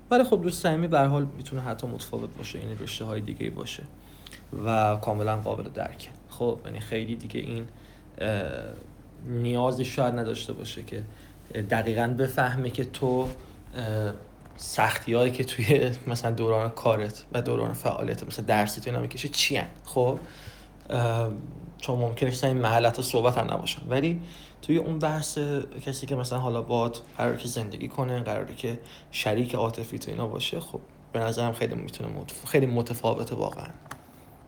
ولی خب دوست صمیمی به هر حال میتونه حتی متفاوت باشه، یعنی رشته های دیگه باشه و کاملا قابل درکه. خب یعنی خیلی دیگه این نیازی شاید نداشته باشه که دقیقاً بفهمه که تو سختی هایی که توی مثلا دوران کارت و دوران فعالیت مثلا درسی تو اینا میکشه چی هن. خب چون ممکنه که این محل حتی صحبت هم نباشن، ولی توی اون بحث کسی که مثلا حالا باهات قراره که زندگی کنه، قراره که شریک عاطفی تو اینا باشه، خب به نظرم خیلی میتونه خیلی متفاوته واقعا.